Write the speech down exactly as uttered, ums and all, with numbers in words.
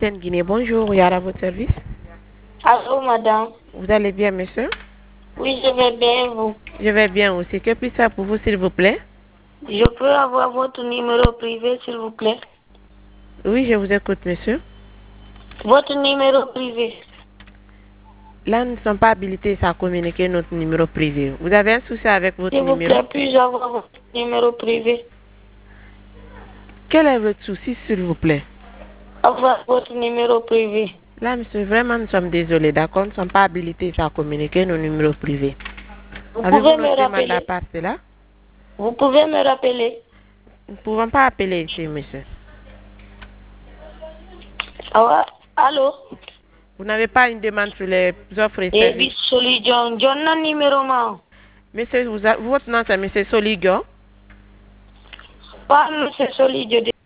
Ten Guinée, bonjour, Yara, votre service. Allô, madame. Vous allez bien, monsieur? Oui, je vais bien, vous. Je vais bien aussi. Que puis-je faire pour vous, s'il vous plaît? Je peux avoir votre numéro privé, s'il vous plaît? Oui, je vous écoute, monsieur. Votre numéro privé. Là, nous ne sommes pas habilités à communiquer notre numéro privé. Vous avez un souci avec votre S'il vous numéro? plaît, puis-je avoir votre numéro privé? Quel est votre souci, s'il vous plaît? Avoir votre numéro privé. Là, monsieur, vraiment, nous sommes désolés, d'accord? Nous ne sommes pas habilités à communiquer nos numéros privés. Vous Avez-vous pouvez me notre demande à rappeler? part cela? Vous pouvez me rappeler? Nous ne pouvons pas appeler ici, monsieur. Ah, allô? Vous n'avez pas une demande sur les offres et David services? Soli John. John, na numéro ma. Monsieur, vous a- votre nom, c'est monsieur Soligo? Pas monsieur Soli John.